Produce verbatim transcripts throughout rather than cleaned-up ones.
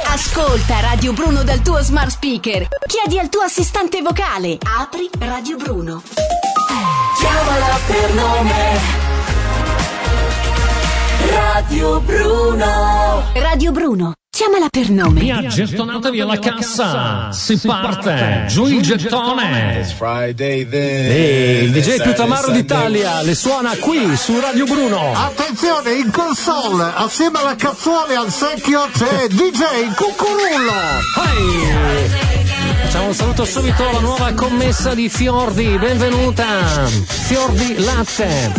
Ascolta Radio Bruno dal tuo smart speaker. Chiedi al tuo assistente vocale. Apri Radio Bruno. Chiamala per nome. Radio Bruno. Radio Bruno. Chiamala per nome. Via, gettonatevi alla cassa. Si parte. Giù il gettone. E il D J più tamaro d'Italia le suona qui su Radio Bruno. Attenzione, in console, assieme alla cazzuole al secchio c'è D J Cucurullo. Hey! Facciamo un saluto subito alla nuova commessa di Fiordi. Benvenuta. Fiordi Latte.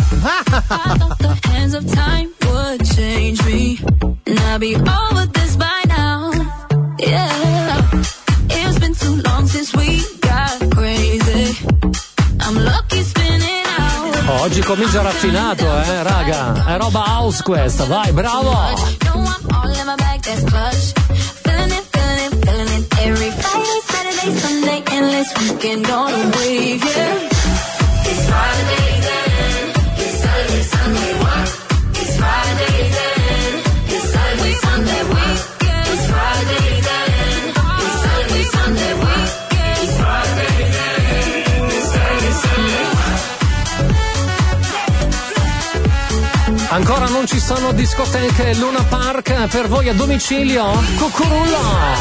And I'll be over this by now. Yeah, it's been too long since we got crazy. I'm lucky spinning out. Oh, oggi comincia raffinato, eh, raga. È roba house questa, vai, bravo. No, I'm all in my bag, that's plush. Feeling it, feeling it, feeling it. Every Friday, Saturday, Sunday, endless weekend on a wave, yeah. It's Friday then, it's Saturday, Sunday, what? It's Friday then. Sunday weekend. It's Friday then. It's Saturday, Sunday weekend. It's Friday then. It's Saturday, Sunday. Ancora non ci sono discoteche Luna Park per voi a domicilio? Cucurullo!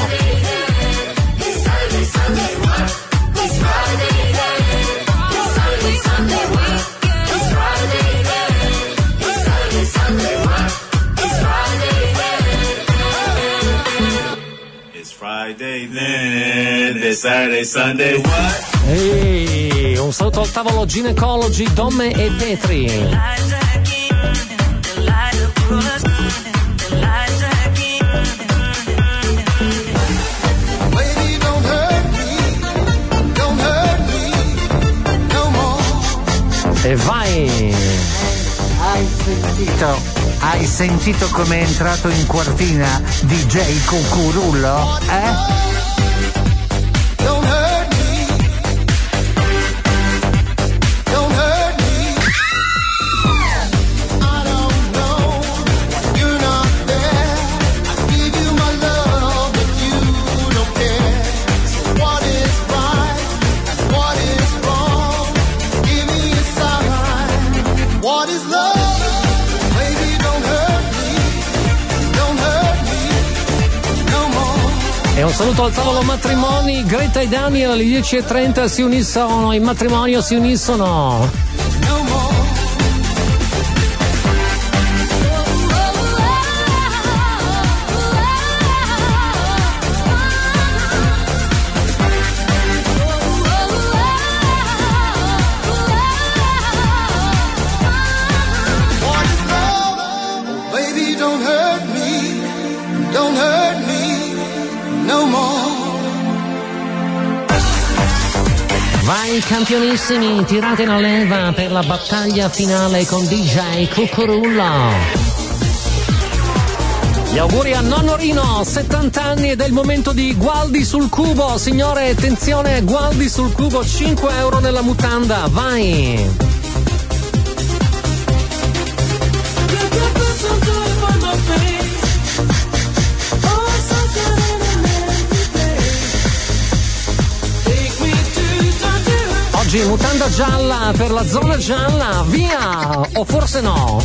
It's Saturday, Sunday, what? It's Friday then. It's Saturday, Sunday weekend. It's Friday then. It's Saturday, Sunday, what? It's Friday then. Friday then, this Saturday, Sunday, what? Ehi, un saluto al tavolo ginecologi Domme e Petri. E vai! Hai sentito? Hai sentito come è entrato in quartina D J Cucurullo? Eh? E un saluto al tavolo matrimoni, Greta e Daniel alle dieci e trenta si uniscono, in matrimonio si uniscono. Vai campionissimi, tirate la leva per la battaglia finale con D J Cucurullo. Gli auguri a nonno Rino, settanta anni ed è il momento di Gualdi sul cubo. Signore, attenzione, Gualdi sul cubo, cinque euro nella mutanda, vai! Oggi mutanda gialla per la zona gialla, via! O forse no?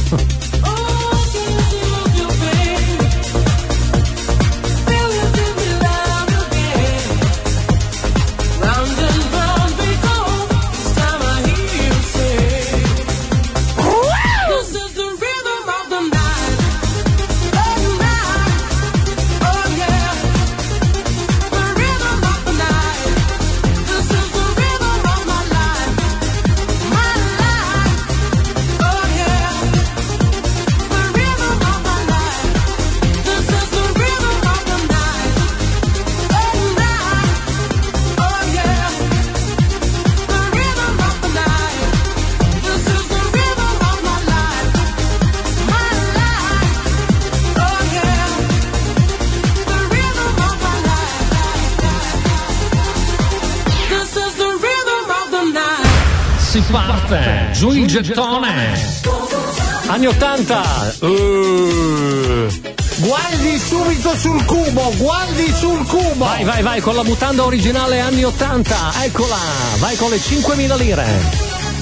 Si parte, giù il gettone. Anni ottanta. Uh. Guardi subito sul cubo, guardi sul cubo. Vai, vai, vai, con la mutanda originale anni ottanta, eccola, vai con le cinquemila lire.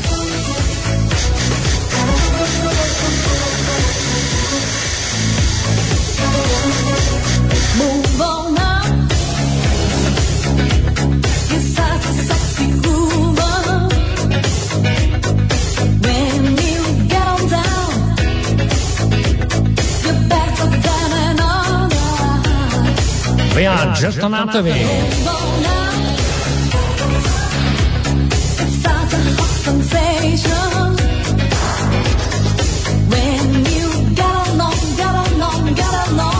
Move on up. You're such a sexy groover. When you get on down, you're better than another. Via, gettonatevi. Move on up. It's such a hot sensation. When you get along, get along, get along.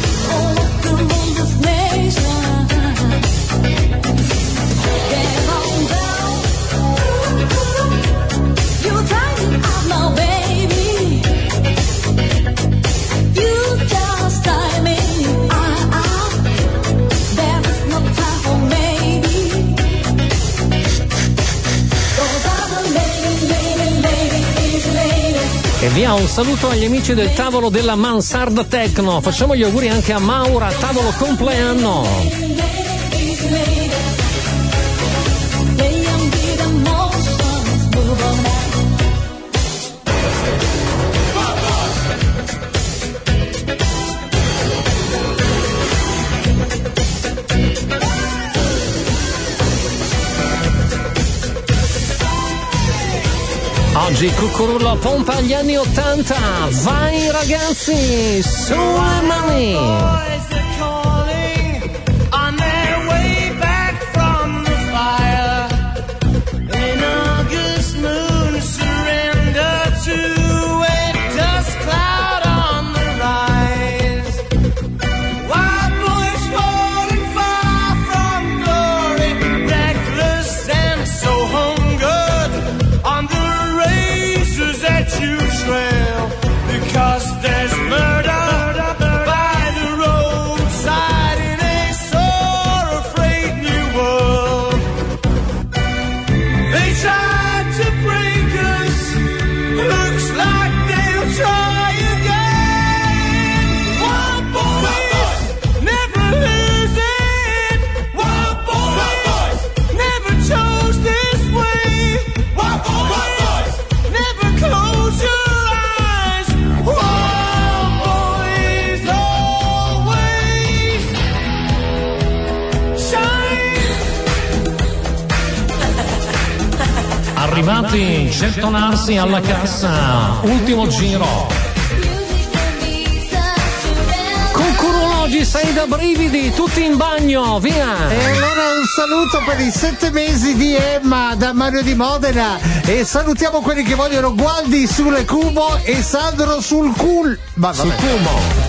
E via un saluto agli amici del tavolo della Mansarda Tecno. Facciamo gli auguri anche a Maura, tavolo compleanno. Oggi Cucurullo pompa gli anni ottanta. Vai ragazzi, sulle mani. Arrivati, gettonarsi alla cassa, ultimo giro. Cucurullo, oggi sei da brividi, tutti in bagno, via. E allora un saluto per i sette mesi di Emma da Mario di Modena. E salutiamo quelli che vogliono Gualdi sulle cubo e Sandro sul cul. Ma Sul cubo.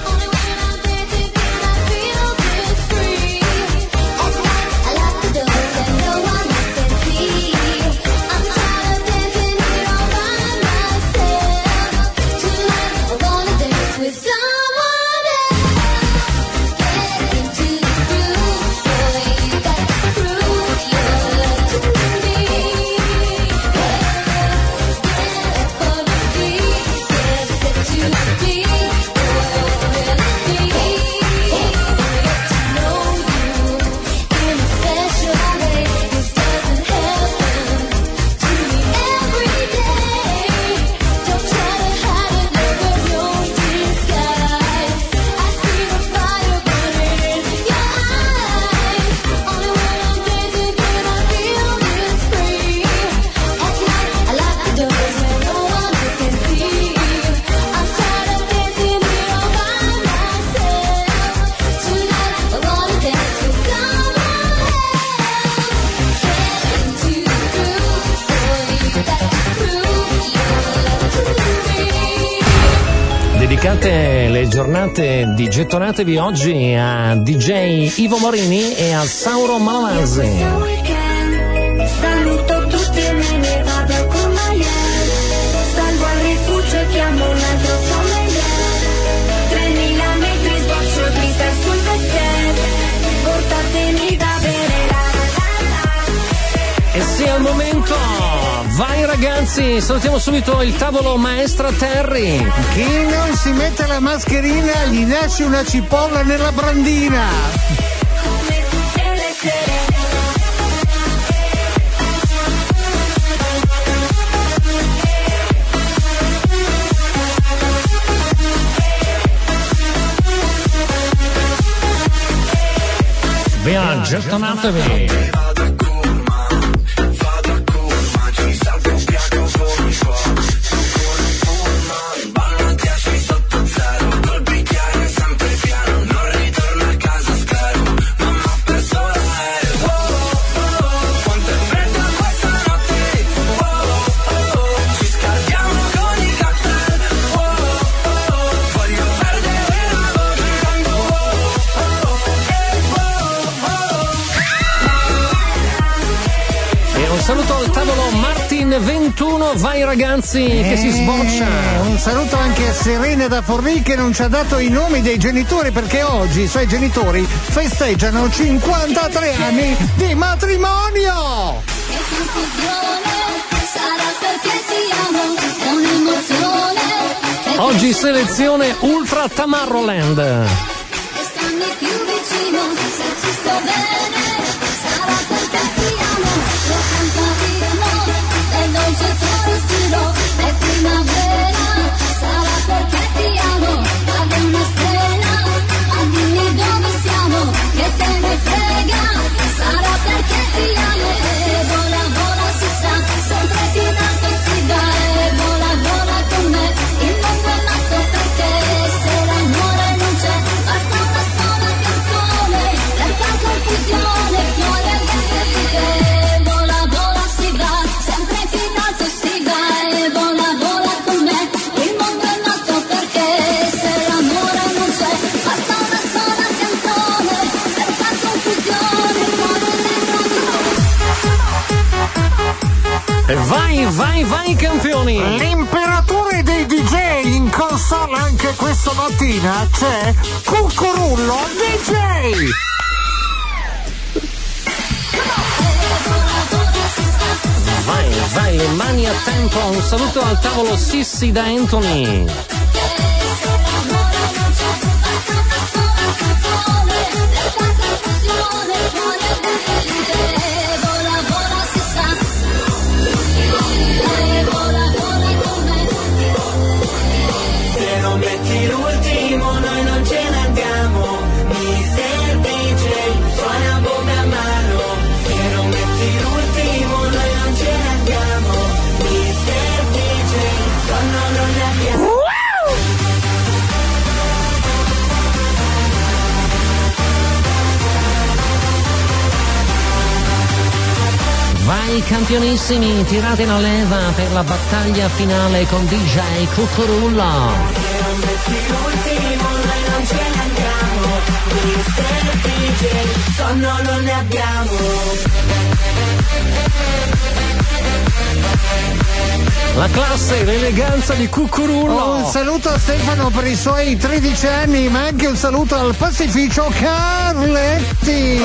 Dedicate le giornate di Gettonatevi oggi a D J Ivo Morini e a Sauro Malavasi. Saluto tutti e me ne vado con Maier. Salgo al rifugio e chiamo un altro sommelier. tremila metri sboccio triste sul vestier. Portatemi da bere. E sia il momento, vai ragazzi, salutiamo subito il tavolo maestra Terry. Chi non si mette la mascherina gli nasce una cipolla nella brandina. Via, gettonatevi. Saluto al tavolo Martin ventuno, vai ragazzi, che si sboccia. Un saluto anche a Serena da Forlì che non ci ha dato i nomi dei genitori perché oggi i suoi genitori festeggiano cinquantatré anni di matrimonio. Che confusione, sarà perché ti amo, è un'emozione. Oggi selezione Ultra Tamarroland. E stammi più vicino, se ci sto bene, sarà perché ti amo. Lo cantarino, è dolce il tuo respiro, è primavera, sarà perché ti amo. Cade una stella, ma dimmi dove siamo, che te ne frega, sarà perché ti amo. E vola, vola, si sa, sempre fino a che si dà. E vola, vola con me, il mondo è matto per te. Se l'amore non c'è, basta una sola canzone, per far confusione, fuori al verde. Vola, vola, si va, sempre fino a che si dà. E vola, vola con me, il mondo è matto perché. Se l'amore non c'è, basta una sola canzone, per far confusione, fuori al verde. E vai, vai, vai campioni. L'imperatore dei D J in console anche questa mattina c'è Cucurullo D J. Vai, vai, le mani a tempo, un saluto al tavolo Sissi da Anthony. Se non metti l'ultimo noi non ce ne andiamo. mister D J suona bombe a mano. Se non metti l'ultimo noi non ce ne andiamo. mister D J sonno non ne abbiamo. Vai campionissimi, tirate la leva per la battaglia finale con D J Cucurullo. Se non metti l'ultimo noi non ce ne andiamo. mister D J sonno non ne abbiamo. La classe, l'eleganza di Cucurullo. Oh, un saluto a Stefano per i suoi tredici anni, ma anche un saluto al pastificio Carletti.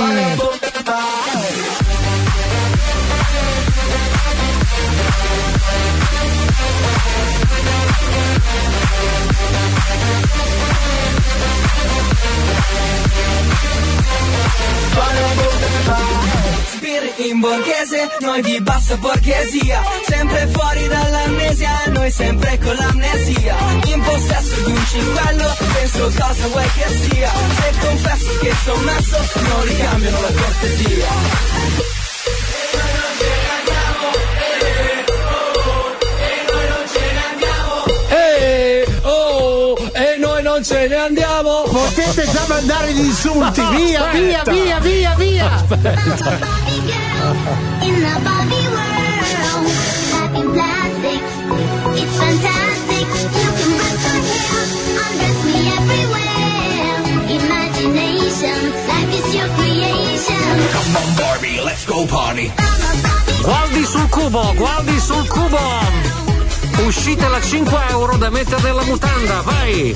Spiriti in borghese, noi di bassa borghesia, sempre fuori dall'amnesia, noi sempre con l'amnesia, in possesso di un cinquello, penso cosa vuoi che sia, se confesso che sono messo, non ricambiano la cortesia. Non ce ne andiamo. Potete già mandare gli insulti. No, via, via, aspetta. via, via, via. Aspetta. In the Barbie world, life in plastic, it's fantastic. You can brush my hair, undress me everywhere. Imagination, life is your creation. Come on Barbie, let's go party. Guardi sul cubo, guardi sul cubo. Uscite la cinque euro da mettere nella mutanda, vai!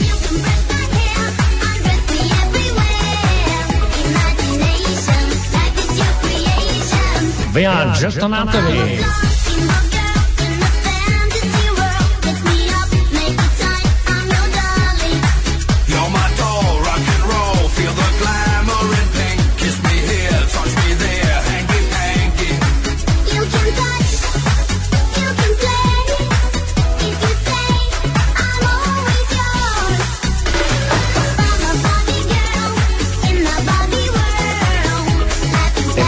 Via, gettonatevi.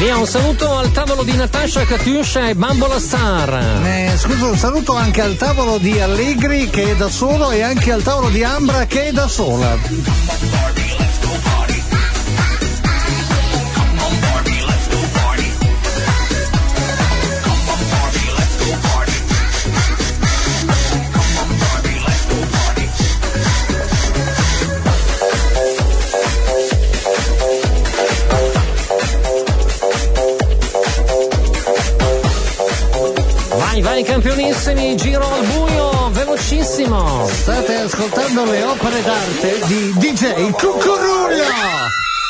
Via, un saluto al tavolo di Natasha, Katiuscia e Bambola Star. Eh, scusa, un saluto anche al tavolo di Allegri che è da solo e anche al tavolo di Ambra che è da sola. Vai, vai campionissimi, giro al buio, velocissimo. State ascoltando le opere d'arte di D J Cucurullo.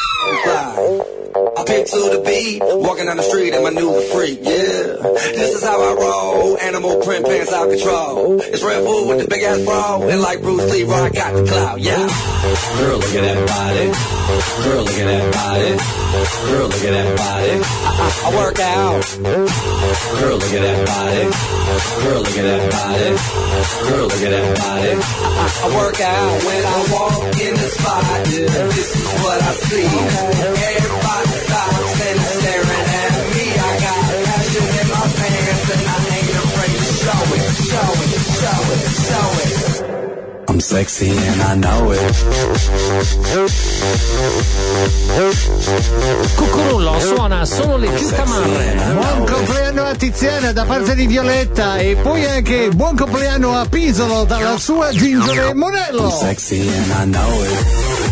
I pick to the beat, walking down the street in my new freak, yeah. This is how I roll, animal print pants out control. It's Red Bull with the big ass bra, and like Bruce Lee, I got the clout, yeah. Girl, look at that body. Girl, look at that body. Girl, look at that body. I, I, I work out. Girl, look at that body. Girl, look at that body. Girl, look at that body. I, I, I work out when I walk in the spot. Yeah, this is what I see. Everybody stops and staring at me. I got passion in my pants and I ain't afraid to show it, show it, show it, show it. I'm sexy and I know it. Cucurullo suona solo le più tamarre. Buon compleanno a Tiziana da parte di Violetta e poi anche buon compleanno a Pisolo dalla sua Gingere Monello. I'm sexy and I know it.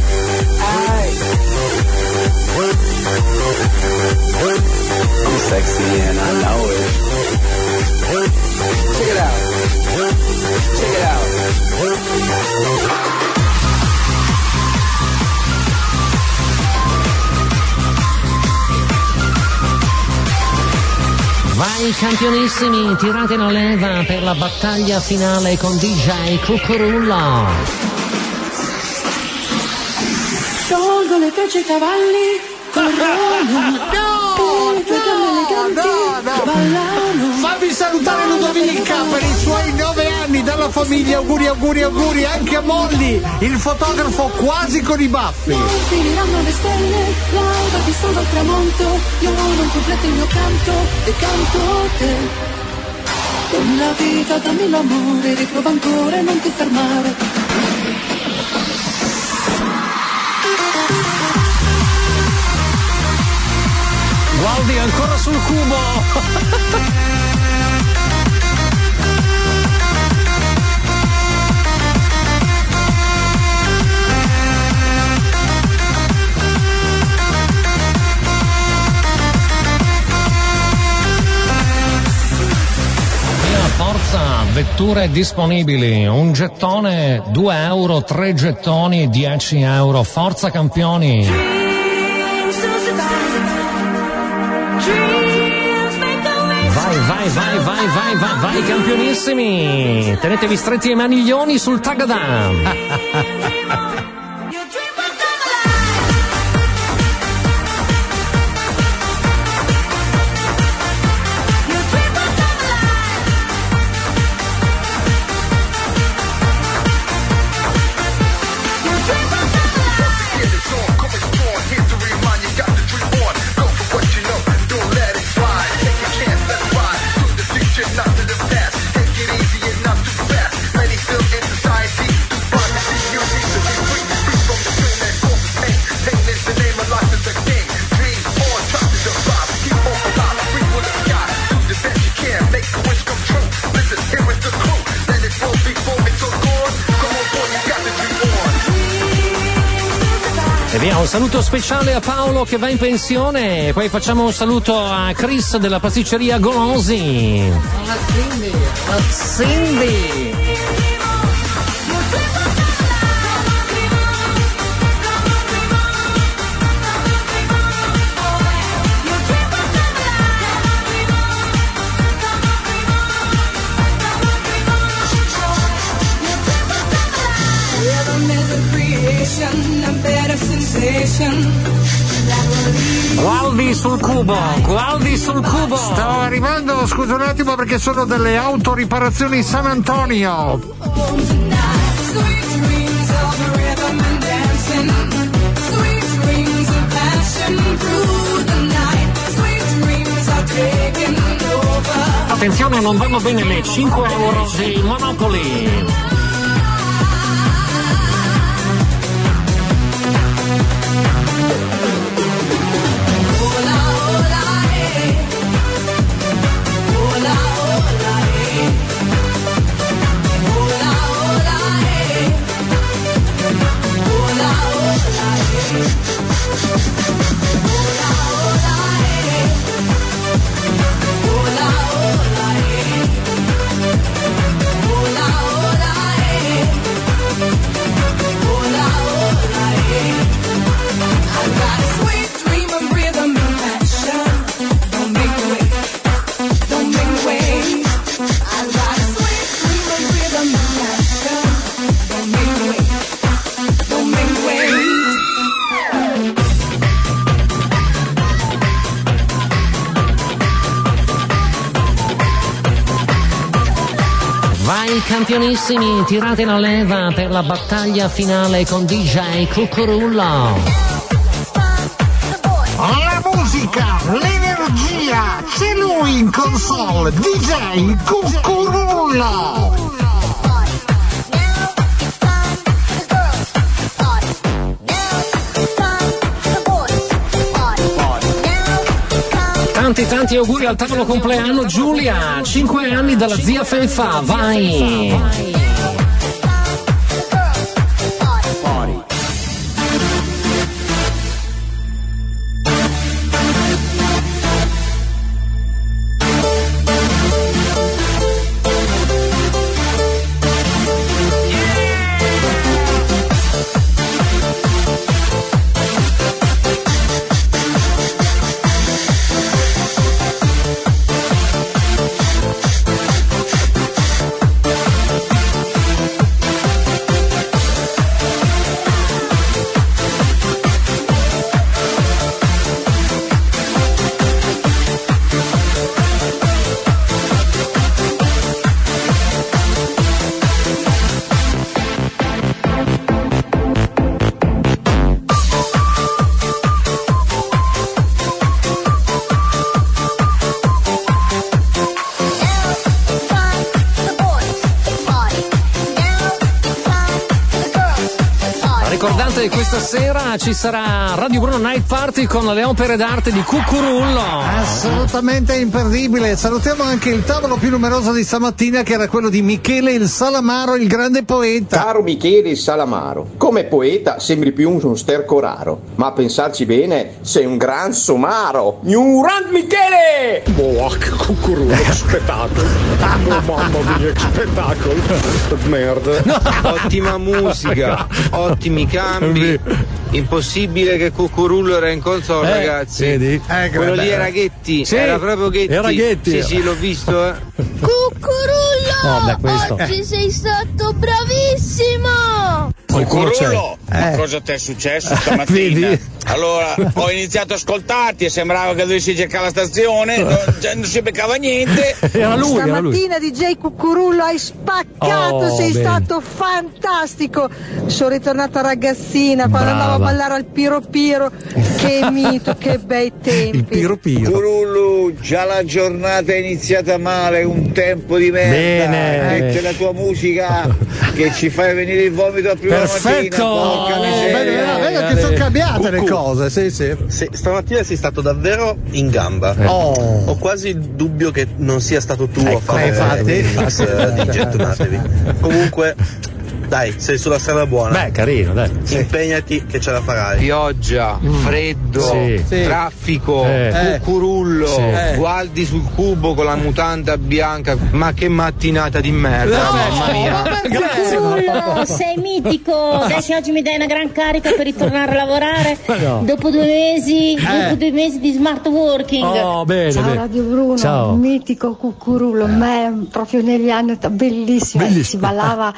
I'm sexy and I know it. Check it out. Check it out. Vai campionissimi, tirate la leva per la battaglia finale con D J Cucurullo. Sciolgo le fece ai cavalli, corrono, No, i tuoi cammelli eleganti ballano. Fammi salutare Ludovica per i suoi nove anni dalla famiglia, auguri, auguri, auguri anche a Molly, il fotografo quasi con i baffi. Non finiranno le stelle, l'alba che sta dal tramonto, io non completo il mio canto e canto te. Dammi la vita, dammi l'amore, riprova ancora e non ti fermare. Gualdi ancora sul cubo. Forza, vetture disponibili, un gettone, due euro, tre gettoni, dieci euro, forza campioni. Vai, vai, vai, vai, vai, vai, vai campionissimi, tenetevi stretti ai maniglioni sul Tagadan. Un saluto speciale a Paolo che va in pensione e poi facciamo un saluto a Chris della pasticceria Golosi. A Cindy, a Cindy. Gualdi sul cubo, Gualdi sul cubo. Stavo arrivando, scusa un attimo perché sono delle autoriparazioni San Antonio. Sweet dreams of passion through the night. Sweet Attenzione, non vanno bene le cinque euro di Monopoly. Campionissimi, tirate la leva per la battaglia finale con D J Cucurullo. La musica, l'energia, c'è lui in console, D J Cucurullo. Tanti tanti auguri al tavolo compleanno Giulia, cinque anni dalla zia Fefa, vai! Questa sera ci sarà Radio Bruno Night Party con le opere d'arte di Cucurullo. Assolutamente imperdibile. Salutiamo anche il tavolo più numeroso di stamattina, che era quello di Michele il Salamaro, il grande poeta. Caro Michele il Salamaro, come poeta sembri più uno sterco raro, ma a pensarci bene sei un gran somaro. Ignorant Michele! Boh, che Cucurullo, che spettacolo! Oh mamma mia, che spettacolo! Merda! Ottima musica, ottimi cambi. Impossibile che Cucurullo era in console, eh, ragazzi. Vedi? Eh, quello lì era Ghetti, sì, era proprio Ghetti. Era Ghetti. Sì, sì, l'ho visto. Eh. Cucurullo! Oh, beh, oggi sei stato bravissimo! Cucurullo, eh. ma cosa ti è successo stamattina? Allora, ho iniziato a ascoltarti e sembrava che dovessi cercare la stazione, non, cioè, non si beccava niente. Era lui, stamattina era lui. D J Cucurullo hai spaccato, oh, sei bene. stato fantastico. Sono ritornata ragazzina quando Brava. andavo a ballare al Piro Piro. Che mito, che bei tempi. Il Piro Piro. Cucurullo, già la giornata è iniziata male, un tempo di merda. Bene. Mette la tua musica che ci fai venire il vomito a prima Perfetto. mattina. Porca miseria. Vedo, vedo che sono cambiate le cose, sì, sì. Sì, stamattina sei stato davvero in gamba. Eh. Oh. Ho quasi il dubbio che non sia stato tu ecco, a fare infatti. mix uh, di gettonatevi. Comunque, dai, sei sulla strada buona. Beh, carino, dai. Impegnati che ce la farai. Pioggia, freddo, Sì. Sì. traffico, Eh. Cucurullo, Sì. Eh. guardi sul cubo con la mutanda bianca. Ma che mattinata di merda, No, mamma mia. Cucurullo, sei mitico! Dai che oggi mi dai una gran carica per ritornare a lavorare No. dopo due mesi, dopo due mesi di smart working. Oh, bene, Ciao bene. Radio Bruno, Ciao. mitico Cucurullo, me proprio negli anni bellissimo, Bellissimo. si ballava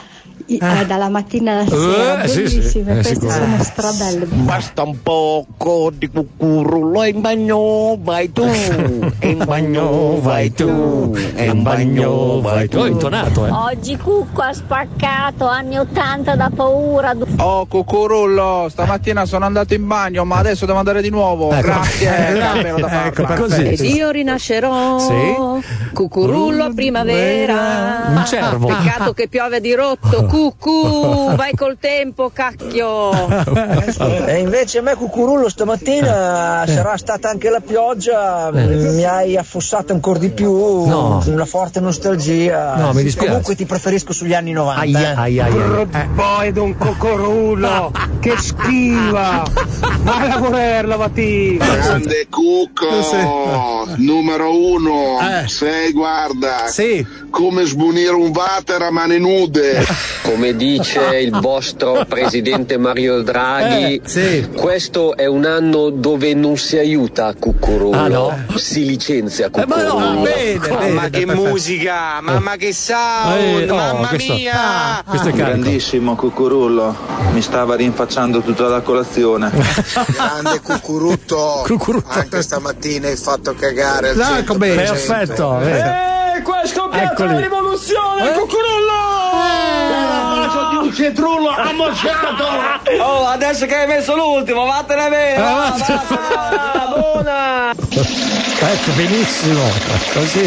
I- eh, dalla mattina alla sera, Eh, sì, bellissime, sì. Eh, queste sicuro. sono strabelle. Basta un poco di cucurullo e in bagno vai tu, e in bagno vai tu, e in bagno vai tu. Ho intonato, eh. Oggi Cucco ha spaccato, anni ottanta da paura. Oh cucurullo, stamattina sono andato in bagno ma adesso devo andare di nuovo. Ecco. Grazie, cammino da farla. Ecco, così. Ed io rinascerò, Sì. cucurullo primavera. Un cervo. Peccato che piove a dirotto, cucù, vai col tempo, cacchio. E invece a me cucurullo stamattina sarà stata anche la pioggia, mi hai affossato ancora di più, No. una forte nostalgia. No, mi dispiace. Comunque ti preferisco sugli anni novanta. Aia, eh. aia, aia. Eh. Poi d'un cucurullo, che schiva. Vai a voler la mattina. Grande Cucco, numero uno, sei guarda, come smunire un water a mani nude. Come dice il vostro presidente Mario Draghi, questo è un anno dove non si aiuta Cucurullo, Ah, no? si licenzia Eh, ma no, Cucurullo. bene, bene, Ma che perfetto. musica, mamma che sound, Eh, no, mamma questo- mia! questo è carico. Grandissimo cucurullo, mi stava rinfacciando tutta la colazione. Grande cucurutto, anche stamattina hai fatto cagare al Dai, cento com'è? per cento. Perfetto. eh. Eh, qua è scoppiata Eccoli. la rivoluzione, cucurullo! di un cetrullo ammosciato. Oh, adesso che hai messo l'ultimo, vattene via! Ah, Buona! Ecco, benissimo. Così.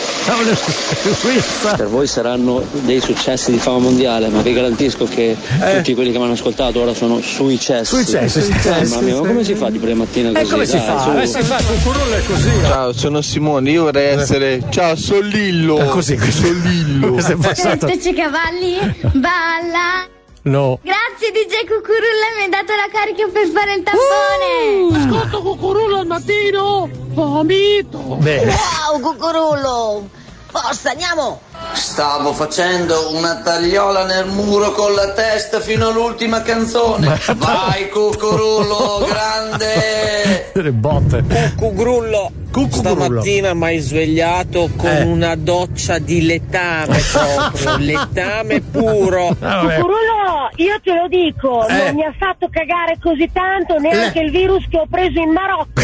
Per voi saranno dei successi di fama mondiale, ma vi garantisco che tutti quelli che mi hanno ascoltato ora sono sui cessi. Sui cessi, sui cessi, Mamma mia, ma sì. come si fa di premattina così? E come si Dai, fa? su. Eh, si fa, Cucurullo è così. Ciao, sono Simone, io vorrei essere. Ciao, sono Lillo. Eh, così, così. Sono Lillo. Questo è passato. Fece cavalli, balla. No. Grazie D J Cucurulla, mi hai dato la carica per fare il tampone. Ascolta Cucurullo al mattino, vomito. Bene. Wow, Cucurullo! Forza, andiamo! Stavo facendo una tagliola nel muro con la testa fino all'ultima canzone. Vai Cucurullo, grande! Le botte. Cucurullo, stamattina mi hai svegliato con Eh. una doccia di letame proprio, letame puro. Cucurullo, io te lo dico, Eh. non mi ha fatto cagare così tanto neanche il virus che ho preso in Marocco.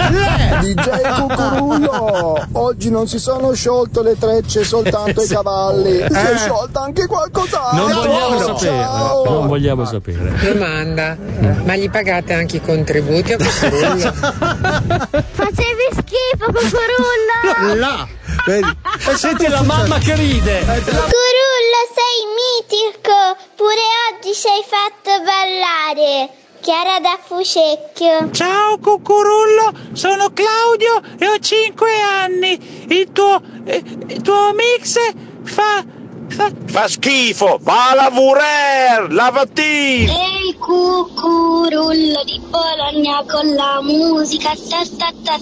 D J Cucurullo, oggi non si sono sciolte le trecce soltanto i cavalli, si è sciolta anche qualcos'altro. Non vogliamo Ciao. sapere. Non vogliamo sapere. Domanda, ma gli pagate anche i contributi a Cucurullo? Facevi schifo, Cucurullo. Là, vedi? E senti la mamma che ride. Cucurullo, sei mitico. Pure oggi sei fatto ballare. Chiara da Fuscecchio. Ciao Cucurullo, sono Claudio e ho cinque anni. Il tuo, eh, il tuo mix fa, fa... Fa schifo, va a lavorare, lavati! Ehi Cucurullo di Bologna con la musica. Ta ta ta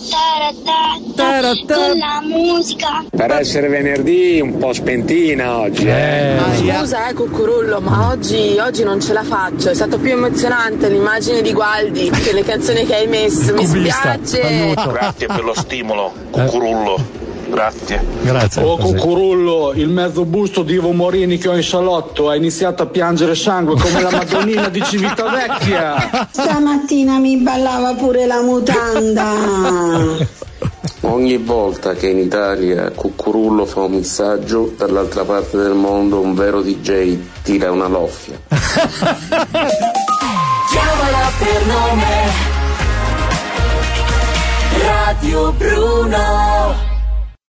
ta ta ta, con la musica. Per essere venerdì un po' spentina oggi, eh. Scusa eh Cucurullo, ma oggi, oggi non ce la faccio, è stato più emozionante l'immagine di Gualdi che le canzoni che hai messo, mi spiace. Grazie per lo stimolo, Cucurullo. Grazie. Grazie. Oh Cucurullo, il mezzo busto di Ivo Morini che ho in salotto ha iniziato a piangere sangue come la Madonnina di Civitavecchia. Stamattina mi ballava pure la mutanda. Ogni volta che in Italia Cucurullo fa un messaggio, dall'altra parte del mondo un vero D J tira una loffia. Chiamala per nome Radio Bruno.